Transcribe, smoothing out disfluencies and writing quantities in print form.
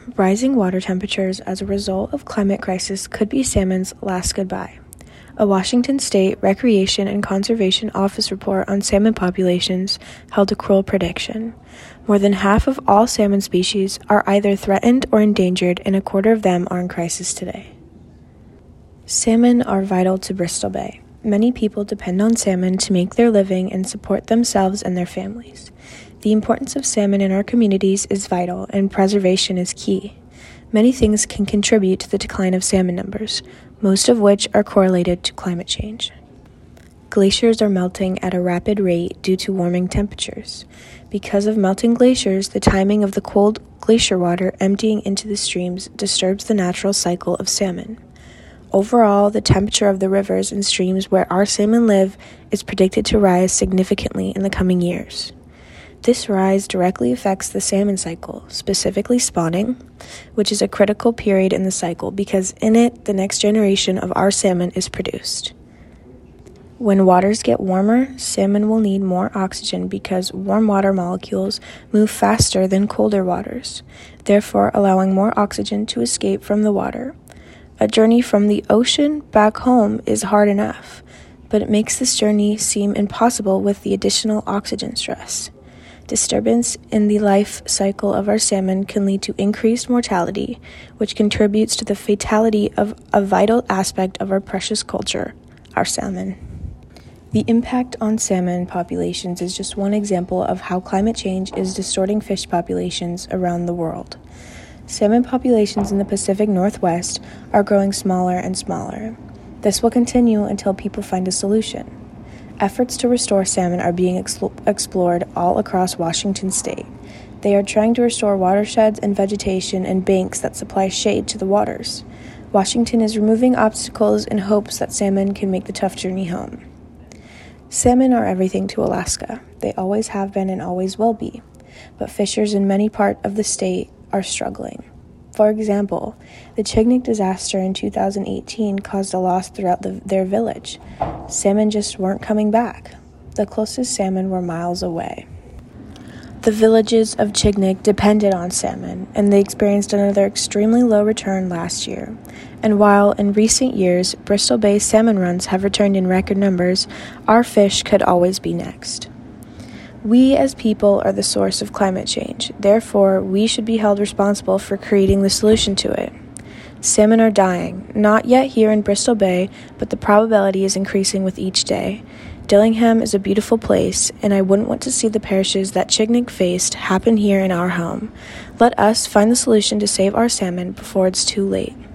Rising water temperatures as a result of climate crisis could be salmon's last goodbye. A Washington State Recreation and Conservation Office report on salmon populations held a cruel prediction. More than half of all salmon species are either threatened or endangered, and a quarter of them are in crisis today. Salmon are vital to Bristol Bay. Many people depend on salmon to make their living and support themselves and their families. The importance of salmon in our communities is vital, and preservation is key. Many things can contribute to the decline of salmon numbers, most of which are correlated to climate change. Glaciers are melting at a rapid rate due to warming temperatures. Because of melting glaciers, the timing of the cold glacier water emptying into the streams disturbs the natural cycle of salmon. Overall, the temperature of the rivers and streams where our salmon live is predicted to rise significantly in the coming years. This rise directly affects the salmon cycle, specifically spawning, which is a critical period in the cycle because in it, the next generation of our salmon is produced. When waters get warmer, salmon will need more oxygen because warm water molecules move faster than colder waters, therefore allowing more oxygen to escape from the water. A journey from the ocean back home is hard enough, but it makes this journey seem impossible with the additional oxygen stress. Disturbance in the life cycle of our salmon can lead to increased mortality, which contributes to the fatality of a vital aspect of our precious culture, our salmon. The impact on salmon populations is just one example of how climate change is distorting fish populations around the world. Salmon populations in the Pacific Northwest are growing smaller and smaller. This will continue until people find a solution. Efforts to restore salmon are being explored all across Washington state. They are trying to restore watersheds and vegetation and banks that supply shade to the waters. Washington is removing obstacles in hopes that salmon can make the tough journey home. Salmon are everything to Alaska. They always have been and always will be. But fishers in many parts of the state are struggling. For example, the Chignik disaster in 2018 caused a loss throughout their village. Salmon just weren't coming back. The closest salmon were miles away. The villages of Chignik depended on salmon, and they experienced another extremely low return last year. And while in recent years, Bristol Bay salmon runs have returned in record numbers, our fish could always be next. We as people are the source of climate change. Therefore, we should be held responsible for creating the solution to it. Salmon are dying, not yet here in Bristol Bay, but the probability is increasing with each day. Dillingham is a beautiful place, and I wouldn't want to see the perishes that Chignik faced happen here in our home. Let us find the solution to save our salmon before it's too late.